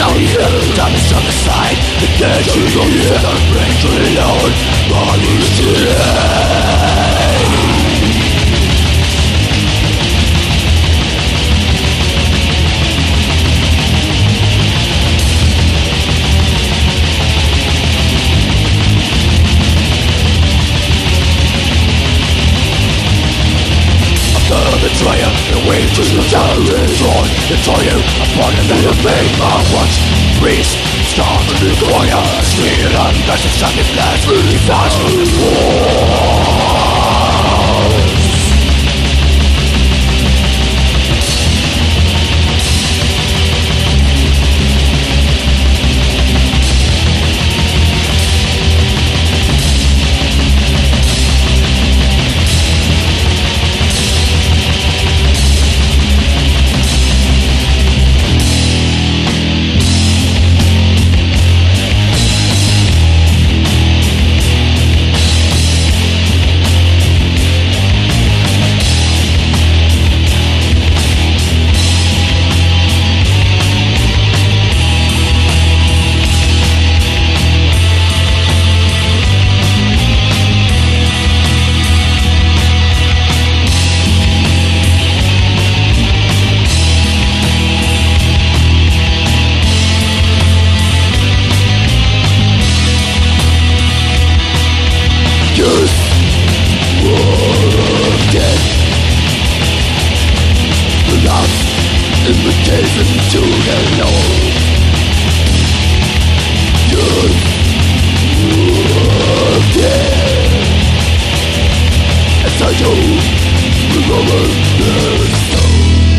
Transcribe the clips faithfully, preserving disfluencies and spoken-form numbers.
down. Time is on the side. The dead should go to the brains alone. Bodies today. Betrayer, the wages of terrorists on Destroy you upon an enemy of what's priest, start to require Steal and message and if that's really fast from the walls. Invitation to the Lord. Just dead. As I do, remember the soul.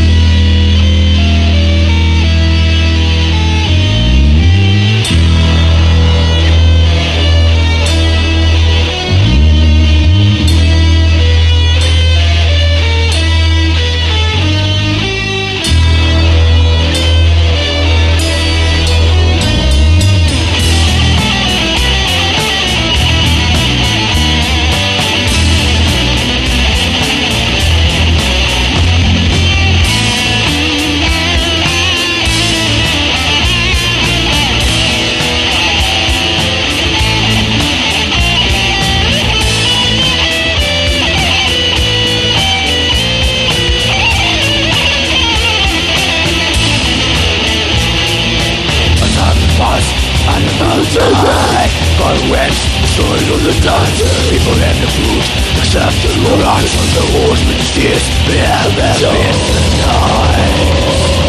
Tonight, God wins, story of the dance. People have the food, accept the Lord from the wars, but tears, they have their best tonight.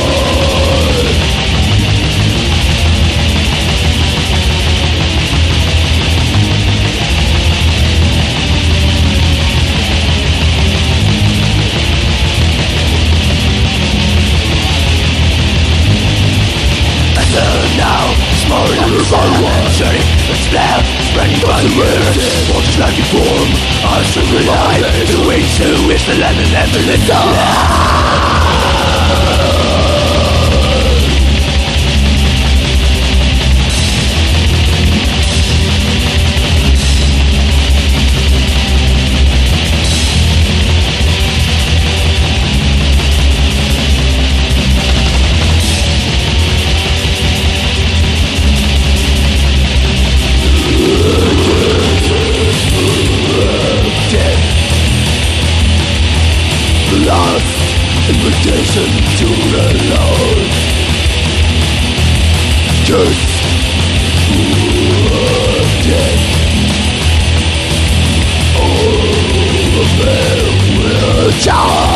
It's loud, spreading by the earth. Waters like a form, I still rely. The ways to wish the land and never let invitation to the Lord. Just dead. All of them will die.